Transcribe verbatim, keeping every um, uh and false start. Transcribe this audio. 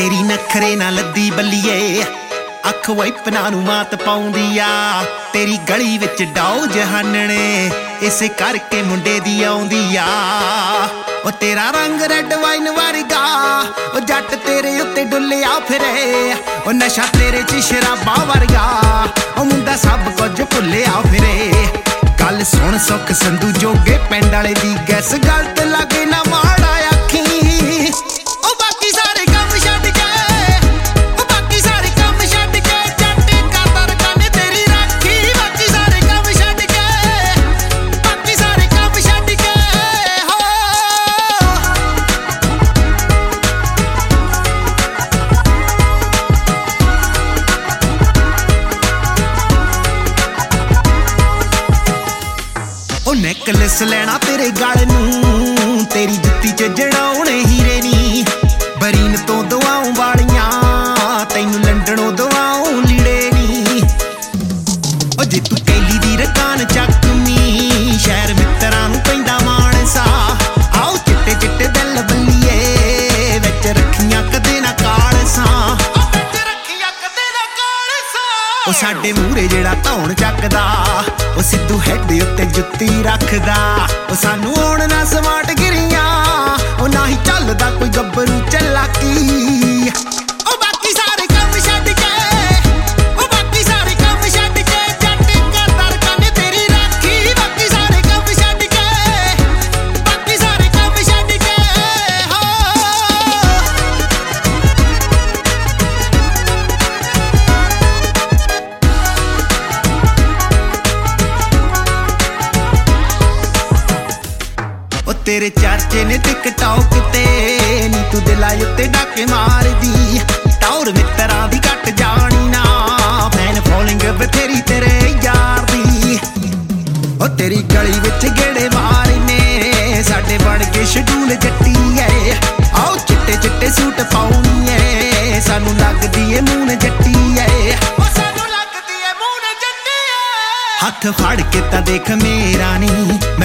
तेरी नखरे ना लद्दी बल्लीए अख वाइपना नू मात पाउंदी आ तेरी गली विच डाओ जहानने इसे करके मुंडे दी आउंदी आ ओ तेरा रंग रेड वाइन वर्गा ओ जट तेरे उत्ते डुल्लिया फिरे ओ नशा तेरे च शराबा वर्गा ओ मुंडा सब कुछ भुल्लिया फिरे गल सुन सुख संधू जोगे पिंड वाले दी गैस गलत लगे ना माड़ा आखी ओ बाकी सारे काम छड्ड के ओ बाकी सारे काम छड्ड के जट कातर कन तेरी राखी बाकी सारे काम छड्ड के बाकी सारे काम छड्ड के हो ओ नेकलेस लेना तेरे गल नूं तेरी जुत्ती च जड़ाउणे हीरे नी बरीन तो दवाऊं वालियां तैनू लंडनों दवाऊं लीड़े नी ओ जे तू कैली दी रकान चकमी शहर मित्तरां नूं पैंदा माणसा आओ चिट्टे चिट्टे दिल बल्लीए विच रखियां कदे ना कालसा विच रखियां कदे ना कालसा ओ साडे मूहरे जेड़ा धौण चकदा ओ सिद्धू हैड उत्ते जुत्ती रखदा ओ सानू आउण ना समाट गिरियां ओ ना ही चलदा कोई गब्बरू चलाकी ओ बाकी सारे काम छड्ड के ओ बाकी सारे काम छड्ड के जट कातर कन तेरी राखी बाकी सारे काम छड्ड के बाकी सारे काम छड्ड के हो ओ तेरे चर्चे ने टिकटॉक ते नी तू दिला उत्ते डाके मारदी टौर मित्तरां दी घट जानी ना फैन फॉलोइंग बथेरी तेरे यार दी ओ तेरी गली विच गेड़े मारने साडे बन के शेड्यूल जट्टी ऐ आओ चिट्टे चिट्टे सूट पाउनी ऐ सानू लगदी ए मून जट्टी ऐ ओ सानू लगदी ए मून जट्टी ऐ हथ फड़ के तां देख मेरा नी